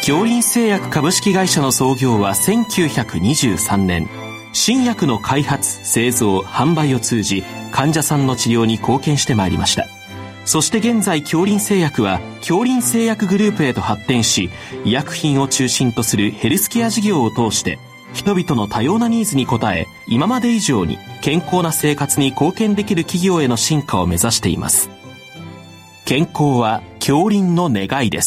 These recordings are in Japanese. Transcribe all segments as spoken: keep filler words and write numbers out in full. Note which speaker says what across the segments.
Speaker 1: 京林製薬株式会社の創業はせんきゅうひゃくにじゅうさんねん。新薬の開発、製造、販売を通じ患者さんの治療に貢献してまいりました。そして現在京林製薬は京林製薬グループへと発展し、医薬品を中心とするヘルスケア事業を通して人々の多様なニーズに応え、今まで以上に健康な生活に貢献できる企業への進化を目指しています。健康は京林の願いです。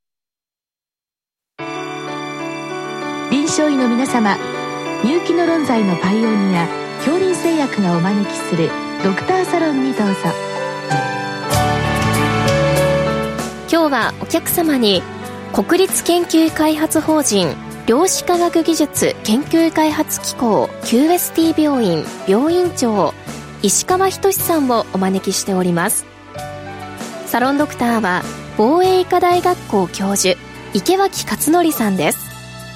Speaker 2: 臨床医の皆様、入気の論剤のパイオニア京林製薬がお招きするドクターサロンにどうぞ。
Speaker 3: 今日はお客様に国立研究開発法人量子科学技術研究開発機構 キューエスティー 病院病院長石川仁さんをお招きしております。サロンドクターは防衛医科大学校教授池脇勝則さんです。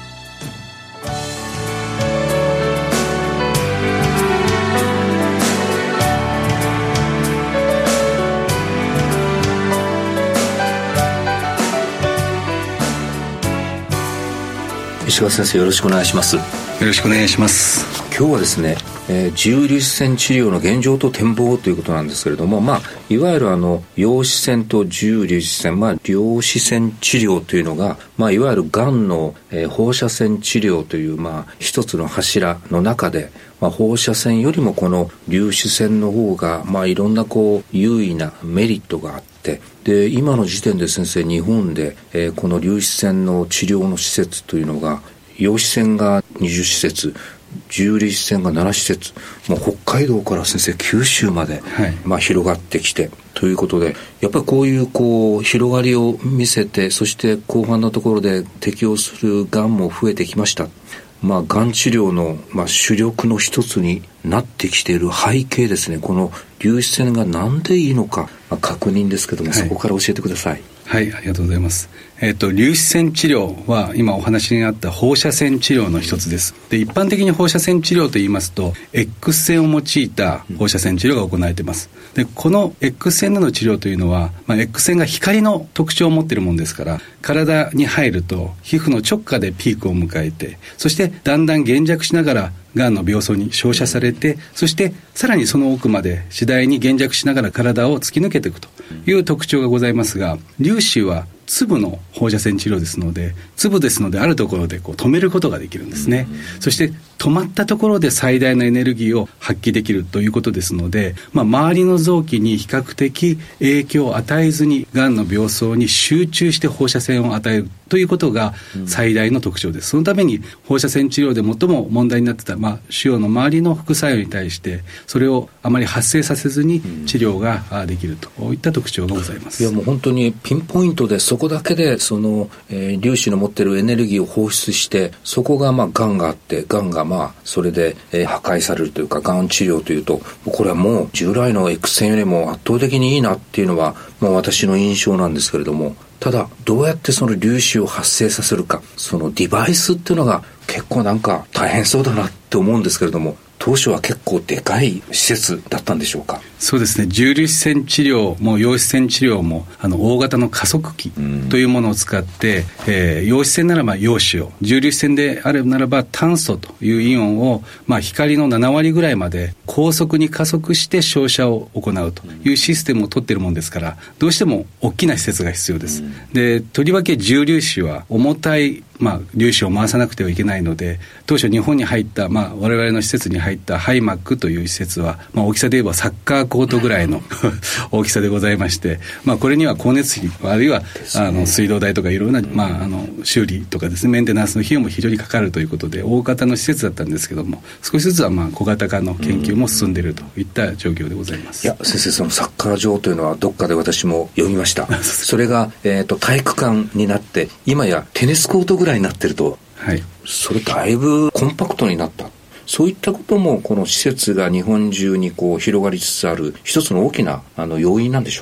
Speaker 4: 石川先生、よろしくお願いします。
Speaker 5: よろしくお願いします。
Speaker 4: 今日はですね、えー、自由粒子線治療の現状と展望ということなんですけれども、まあ、いわゆるあの陽子線と自由粒子線、まあ、量子線治療というのが、まあ、いわゆるがんの、えー、放射線治療という、まあ、一つの柱の中で、まあ、放射線よりもこの粒子線の方が、まあ、いろんなこう優位なメリットがあって、で今の時点で先生、日本で、えー、この粒子線の治療の施設というのが、陽子線がにじゅっ施設、自由粒子線がなな施設、もう北海道から先生九州まで、はい、まあ、広がってきてということで、やっぱりこういうこう広がりを見せて、そして後半のところで適応するがんも増えてきました。まあ、がん治療の、まあ、主力の一つになってきている背景ですね。この粒子線がなんでいいのか、まあ、確認ですけども、はい、そこから教えてください。
Speaker 5: はい、ありがとうございます。えっと、粒子線治療は今お話にあった放射線治療の一つです。で、一般的に放射線治療と言いますと X 線を用いた放射線治療が行われています。で、この X 線での治療というのは、まあ、X 線が光の特徴を持っているものですから、体に入ると皮膚の直下でピークを迎えて、そしてだんだん減弱しながらがんの病巣に照射されて、そしてさらにその奥まで次第に減弱しながら体を突き抜けていくという特徴がございますが、粒子は粒の放射線治療ですので、粒ですのであるところでこう止めることができるんですね。そして止まったところで最大のエネルギーを発揮できるということですので、まあ、周りの臓器に比較的影響を与えずにがんの病巣に集中して放射線を与えるということが最大の特徴です。そのために放射線治療で最も問題になってた、まあ、腫瘍の周りの副作用に対してそれをあまり発生させずに治療ができるといった特徴がございます。
Speaker 4: いや、もう本当にピンポイントで、そこだけでその、えー、粒子の持っているエネルギーを放出して、そこがまあがんがあって、がんがまあそれで、えー、破壊されるというか、がん治療というと、これはもう従来の X 線よりも圧倒的にいいなっていうのは、まあ、私の印象なんですけれども、ただどうやってその粒子を発生させるか、そのデバイスっていうのが結構なんか大変そうだなって思うんですけれども、当初は結構でかい施設だったんでしょうか。
Speaker 5: そうですね、自由粒子線治療も陽子線治療もあの大型の加速器というものを使って、えー、陽子線ならば陽子を、自由粒子線であるならば炭素というイオンを、まあ、光のなな割ぐらいまで高速に加速して照射を行うというシステムを取っているものですから、どうしても大きな施設が必要です。で、とりわけ自由粒子は重たいまあ、粒子を回さなくてはいけないので、当初日本に入った、まあ、我々の施設に入ったハイマックという施設は、まあ、大きさで言えばサッカーコートぐらいの大きさでございまして、まあ、これには光熱費あるいはあの水道代とかいろんな、まあ、あの修理とかですね、メンテナンスの費用も非常にかかるということで大型の施設だったんですけども、少しずつはまあ小型化の研究も進んでいるといった状況でございます。
Speaker 4: いや先生、そのサッカー場というのはどっかで私も読みました。それが、えーと、体育館になって今やテニスコートぐらいになってると、はい、それだいぶコンパクトになった。そういったこともこの施設が日本中にこう広がりつつある一つの大きなあの要因なんでしょうか。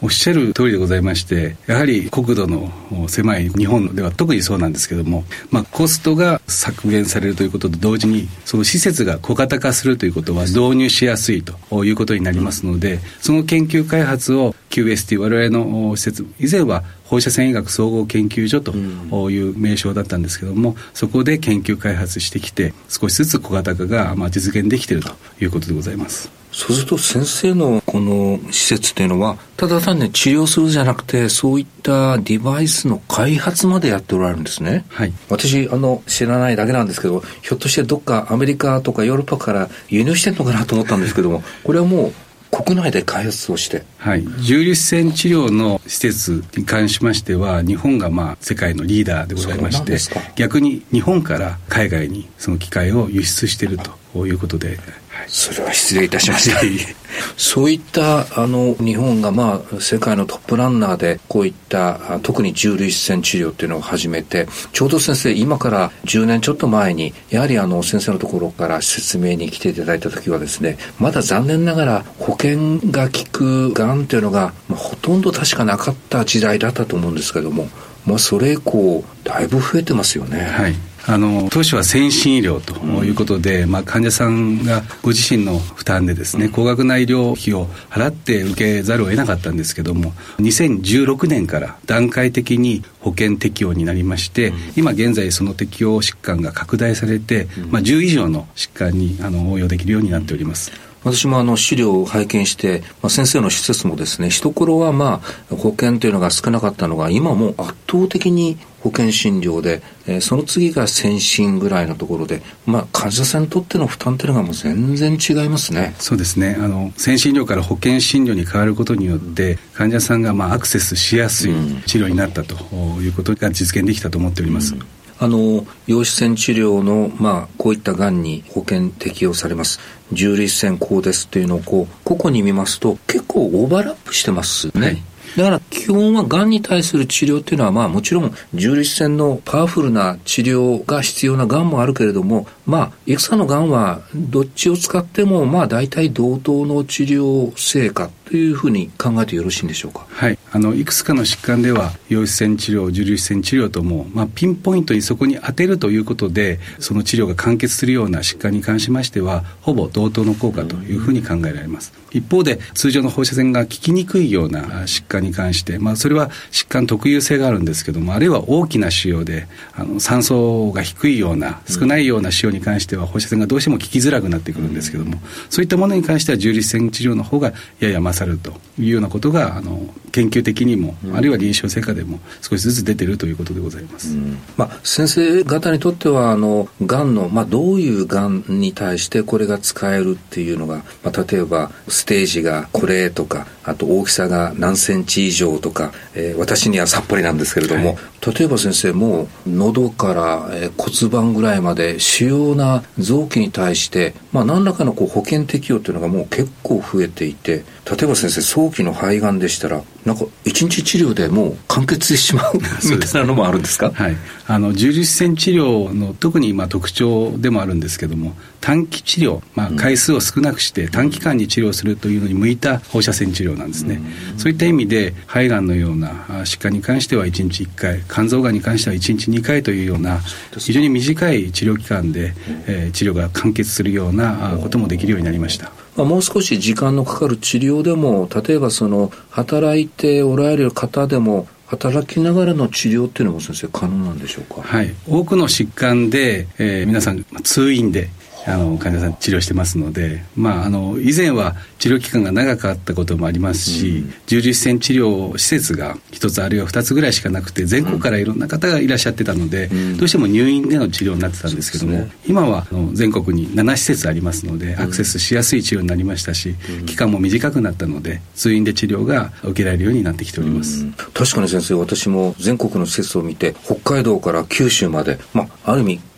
Speaker 5: おっしゃる通りでございまして、やはり国土の狭い日本では特にそうなんですけども、まあ、コストが削減されるということと同時に、その施設が小型化するということは導入しやすいということになりますので、その研究開発を キューエスティー、我々の施設、以前は放射線医学総合研究所という名称だったんですけども、そこで研究開発してきて、少しずつ小型化がまあ実現できているということでございます。
Speaker 4: そうすると先生のこの施設っていうのは、ただ単に治療するじゃなくて、そういったデバイスの開発までやっておられるんですね。
Speaker 5: はい、
Speaker 4: 私あの知らないだけなんですけど、ひょっとしてどっかアメリカとかヨーロッパから輸入してるのかなと思ったんですけども、これはもう国内で開発をして、
Speaker 5: はい、重粒子線治療の施設に関しましては、日本がまあ世界のリーダーでございまして、逆に日本から海外にその機械を輸出しているということで、はい、
Speaker 4: それは失礼いたしましたそういったあの日本がまあ世界のトップランナーで、こういった特に重粒子線治療っていうのを始めて、ちょうど先生今からじゅうねんちょっと前に、やはりあの先生のところから説明に来ていただいた時はですね、まだ残念ながら保険が効くがんっていうのが、まあ、ほとんど確かなかった時代だったと思うんですけども、まあ、それ以降だいぶ増えてますよね。
Speaker 5: はい、あの当初は先進医療ということで、うんまあ、患者さんがご自身の負担でですね、うん、高額な医療費を払って受けざるを得なかったんですけども、にせんじゅうろくねんから段階的に保険適用になりまして、うん、今現在その適用疾患が拡大されて、うんまあ、じゅう以上の疾患にあの応用できるようになっております。
Speaker 4: 私もあの資料を拝見して、まあ、先生の施設もですね、一頃はまあ保険というのが少なかったのが、今もう圧倒的に保険診療で、えー、その次が先進ぐらいのところで、まあ、患者さんにとっての負担というのがもう全然違いますね。
Speaker 5: そうですね、あの先進医療から保険診療に変わることによって、患者さんがまあアクセスしやすい治療になったということが実現できたと思っております。うん
Speaker 4: あの陽子線治療の、まあ、こういったがんに保険適用されます重粒子線こうですというのをこう個々に見ますと結構オーバーラップしてますね。はい、だから基本はがんに対する治療っていうのは、まあもちろん重粒子線のパワフルな治療が必要ながんもあるけれども、まあいくつかのがんはどっちを使ってもまあ大体同等の治療成果というふうに考えてよろしいんでしょうか。
Speaker 5: はい、あのいくつかの疾患では陽子線治療、重粒子線治療とも、まあ、ピンポイントにそこに当てるということで、その治療が完結するような疾患に関しましてはほぼ同等の効果というふうに考えられます。一方で通常の放射線が効きにくいような疾患に関して、まあ、それは疾患特有性があるんですけども、あるいは大きな腫瘍であの酸素が低いような少ないような腫瘍に関しては放射線がどうしても効きづらくなってくるんですけども、そういったものに関しては重粒子線治療の方がやや勝るというようなことがあの研究的にも、あるいは臨床成果でも少しずつ出ているということでございます。
Speaker 4: うんまあ、先生方にとってはあのがんの、まあ、どういうがんに対してこれが使えるっていうのが、まあ、例えばステージがこれとか、あと大きさが何センチ以上とか、えー、私にはさっぱりなんですけれども、はい、例えば先生も喉から、えー、骨盤ぐらいまで主要な臓器に対して、まあ、何らかのこう保険適用というのがもう結構増えていて、例えば先生早期の肺がんでしたらなんか一日治療でもう完結してしまうみたいなのもあるんですか。
Speaker 5: はい、あの重粒子線治療の特にまあ特徴でもあるんですけども、短期治療、まあ、回数を少なくして短期間に治療するというのに向いた放射線治療なんですね。うん、そういった意味で肺がんのような疾患に関してはいちにちいっかい、肝臓がんに関してはいちにちにかいというような非常に短い治療期間で、えー、治療が完結するようなこともできるようになりました。
Speaker 4: まあ、もう少し時間のかかる治療でも、例えばその働いておられる方でも働きながらの治療っていうのも先生可能なんでしょうか。
Speaker 5: はい、多くの疾患で、えー、皆さん通院であの患者さん治療してますので、まあ、あの以前は治療期間が長かったこともありますし、うん、重粒子線治療施設が一つあるいは二つぐらいしかなくて、全国からいろんな方がいらっしゃってたので、うん、どうしても入院での治療になってたんですけども、ね、今はあの全国になな施設ありますので、アクセスしやすい治療になりましたし、うん、期間も短くなったので通院で治療が受けられるようになってきております。うん、
Speaker 4: 確かに先生、私も全国の施設を見て北海道から九州まで、まあ、ある意味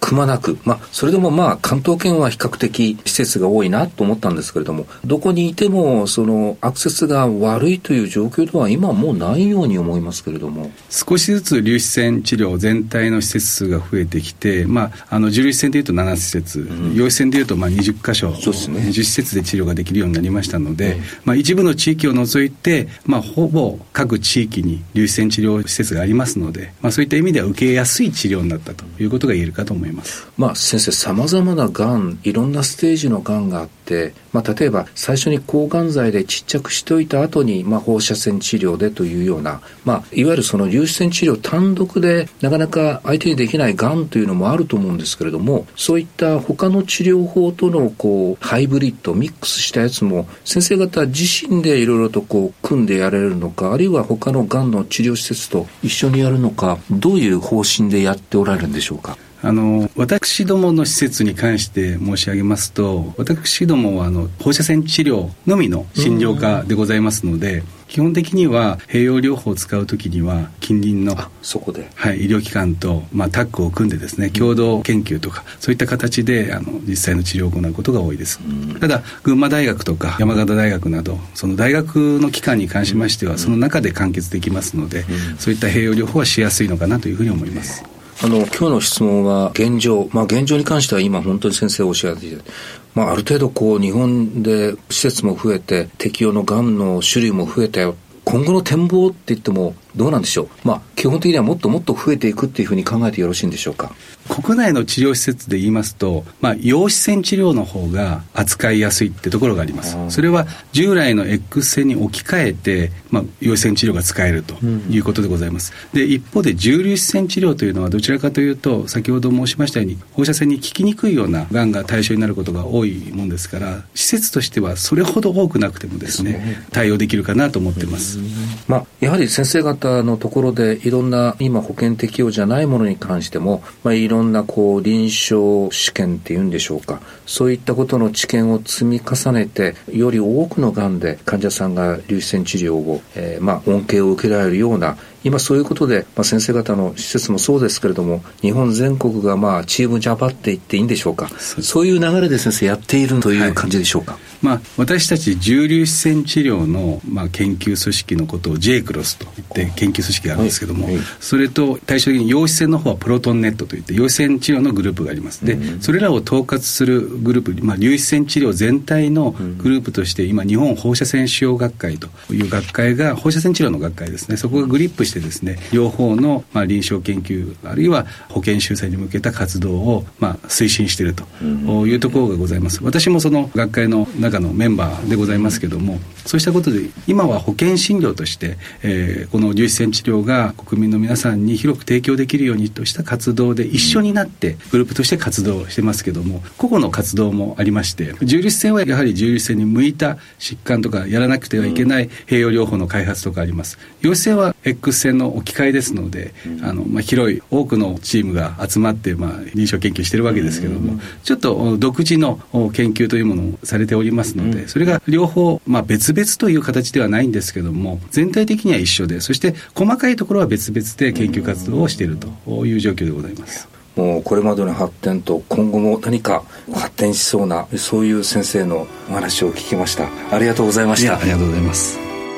Speaker 4: くまなく、まあ、それでもまあ関東圏は比較的施設が多いなと思ったんですけれども、どこにいてもそのアクセスが悪いという状況では今はもうないように思いますけれども、
Speaker 5: 少しずつ粒子線治療全体の施設数が増えてきて、まあ、あの重粒子線でいうとなな施設、うん、陽子線でいうとまあにじゅっかしょ、そうですね、にじゅっ施設で治療ができるようになりましたので、うん、まあ、一部の地域を除いて、まあ、ほぼ各地域に粒子線治療施設がありますので、まあ、そういった意味では受けやすい治療になったということが言えるかと思います。
Speaker 4: まあ、先生、さまざまながん、いろんなステージのがんがあって、まあ、例えば最初に抗がん剤でちっちゃくしておいた後に、まあ、放射線治療でというような、まあ、いわゆるその粒子線治療単独でなかなか相手にできないがんというのもあると思うんですけれども、そういった他の治療法とのこうハイブリッドミックスしたやつも先生方自身でいろいろとこう組んでやれるのか、あるいは他のがんの治療施設と一緒にやるのか、どういう方針でやっておられるんでしょうか。
Speaker 5: あの私どもの施設に関して申し上げますと、私どもはあの放射線治療のみの診療科でございますので、基本的には併用療法を使うときには近隣の
Speaker 4: そこで、
Speaker 5: はい、医療機関と、まあ、タッグを組んでですね、共同研究とかそういった形であの実際の治療を行うことが多いです。ただ群馬大学とか山形大学などその大学の機関に関しましてはその中で完結できますので、そういった併用療法はしやすいのかなというふうに思います。
Speaker 4: あの今日の質問は現状、まあ、現状に関しては今本当に先生おっしゃっていて、まあ、ある程度こう日本で施設も増えて適用のがんの種類も増えたよ、今後の展望って言ってもどうなんでしょう。まあ、基本的にはもっともっと増えていくっていうふうに考えてよろしいんでしょうか。
Speaker 5: 国内の治療施設で言いますと、まあ、陽子線治療の方が扱いやすいってところがあります。それは従来の X 線に置き換えて、まあ、陽子線治療が使えるということでございます。で、一方で重粒子線治療というのはどちらかというと、先ほど申しましたように放射線に効きにくいようながんが対象になることが多いもんですから、施設としてはそれほど多くなくてもですね、対応できるかなと思っています。
Speaker 4: まあ、やはり先生方のところでいろんな今保険適用じゃないものに関しても、まあ、いろんなこう臨床試験っていうんでしょうか、そういったことの知見を積み重ねて、より多くのがんで患者さんが粒子線治療を、えー、まあ恩恵を受けられるような、今そういうことで、まあ、先生方の施設もそうですけれども、日本全国がまあチームジャパって言っていいんでしょうか。そう、そういう流れで先生やっているという感じでしょうか。はい、
Speaker 5: まあ、私たち重粒子線治療の、まあ、研究組織のことを ジェイクロス と言って研究組織があるんですけども、はいはい、それと対照的に陽子線の方はプロトンネットといって陽子線治療のグループがあります。で、うん、それらを統括するグループ、まあ、粒子線治療全体のグループとして今日本放射線腫瘍学会という学会が、放射線治療の学会ですね、そこがグリップしてですね、両方の、まあ、臨床研究あるいは保険修正に向けた活動を、まあ、推進しているというところがございます。私もその学会の中のメンバーでございますけども、そうしたことで今は保険診療として、えー、この粒子線治療が国民の皆さんに広く提供できるようにとした活動で一緒になってグループとして活動してますけども、個々の活動もありまして、重粒子線はやはり重粒子線に向いた疾患とかやらなくてはいけない併用療法の開発とかあります。陽子線は X 線の置き換えですので、あの、まあ、広い多くのチームが集まって、まあ、臨床研究しているわけですけども、ちょっと独自の研究というものをされておりますので、それが両方、まあ、別々という形ではないんですけども、全体的には一緒で、そして細かいところは別々で研究活動をしているという状況でございます。
Speaker 4: もうこれまでの発展と今後も何か発展しそうな、そういう先生のお話を聞きました。ありがとうございました。
Speaker 5: ありがとうございます。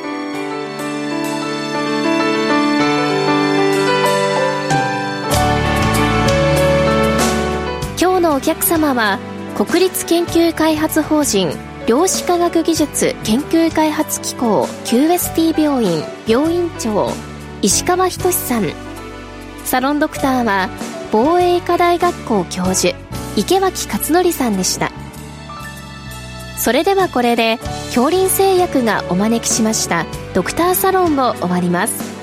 Speaker 3: 今日のお客様は国立研究開発法人量子科学技術研究開発機構 キューエスティー 病院病院長石川仁さん、サロンドクターは防衛医科大学校教授池脇勝則さんでした。それではこれで京林製薬がお招きしましたドクターサロンを終わります。